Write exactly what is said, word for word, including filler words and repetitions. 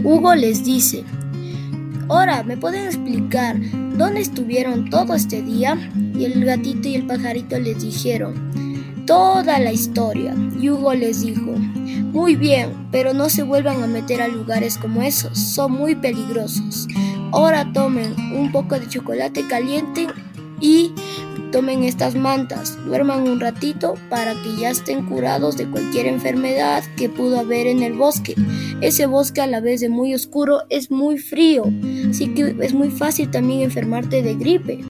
Hugo les dice: «Ahora, ¿me pueden explicar dónde estuvieron todo este día?». Y el gatito y el pajarito les dijeron toda la historia. Y Hugo les dijo: «Muy bien, pero no se vuelvan a meter a lugares como esos, son muy peligrosos. Ahora tomen un poco de chocolate caliente y tomen estas mantas, duerman un ratito para que ya estén curados de cualquier enfermedad que pudo haber en el bosque. Ese bosque, a la vez de muy oscuro, es muy frío, así que es muy fácil también enfermarte de gripe».